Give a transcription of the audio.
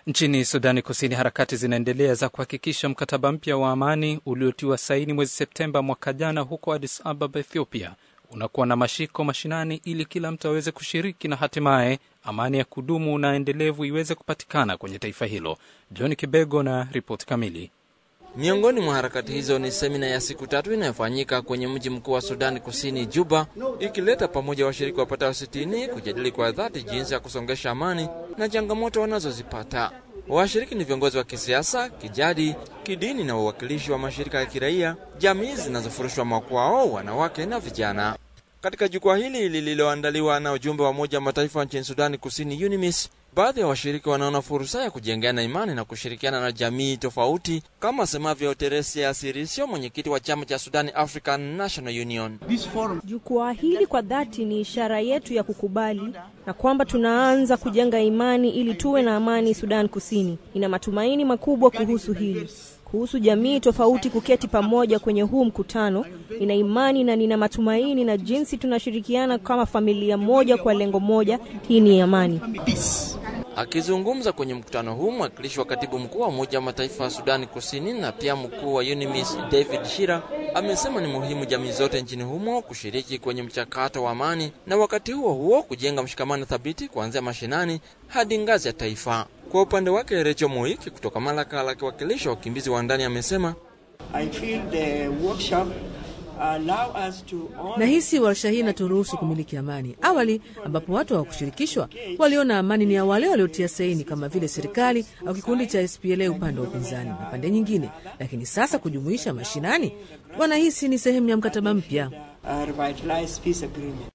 Nchini Sudani Kusini, harakati zinaendelea za kuhakikisha mkataba mpya wa amani uliotiwa saini mwezi Septemba mwaka jana huko Addis Ababa, Ethiopia, unakuwa na mashiko mashinani ili kila mtu aweze kushiriki na hatimaye amani ya kudumu na endelevu iweze kupatikana kwenye taifa hilo. John Kibego na ripoti kamili. Miongoni mwa harakati hizo ni semina ya siku 3 inayofanyika kwenye mji mkuu wa Sudani Kusini, Juba, ikileta pamoja washiriki wapatao 60 kujadili kwa dhati jinsi ya kusongesha amani na changamoto wanazozipata. Washiriki ni viongozi wa kisiasa, kijadi, kidini na wawakilishi wa mashirika ya kiraia, jamii zinazofurushwa makwao, wanawake na vijana. Katika jukwaa hili lililoandaliwa na ujumbe wa Umoja wa Mataifa nchini Sudani Kusini, UNMISS, baadhi ya washiriki wanaona fursa ya kujengeana imani na kushirikiana na jamii tofauti, kama semavyo Teresia Sirisio, mwenyekiti wa chama cha Sudan African National Union. Jukwaa hili kwa dhati ni ishara yetu ya kukubali na kwamba tunaanza kujenga imani ili tuwe na amani Sudan Kusini. Ina matumaini makubwa kuhusu hili. Kuhusu jamii tofauti kuketi pamoja kwenye huu mkutano, nina imani na nina matumaini na jinsi tunashirikiana kama familia moja kwa lengo moja, hii ni amani. Akizungumza kwenye mkutano huu, mwakilishi wa katibu mkuu wa Umoja wa Mataifa wa Sudani Kusini na pia mkuu wa UNMISS David Shira amesema ni muhimu jamii zote nchini humo kushiriki kwenye mchakato wa amani na wakati huo kujenga mshikamano thabiti kuanzia mashinani hadi ngazi ya taifa. Kwa upande wake, Recho Moiki kutoka Malakal akiwakilisha wakimbizi wa ndani amesema, nahisi warsha hii inaturuhusu kumiliki amani. Awali ambapo watu hawakushirikishwa waliona amani ni ya wale waliotia saini kama vile serikali au kikundi cha SPLA upande wa upinzani na pande nyingine, lakini sasa kujumuisha mashinani wanahisi ni sehemu ya mkataba mpya.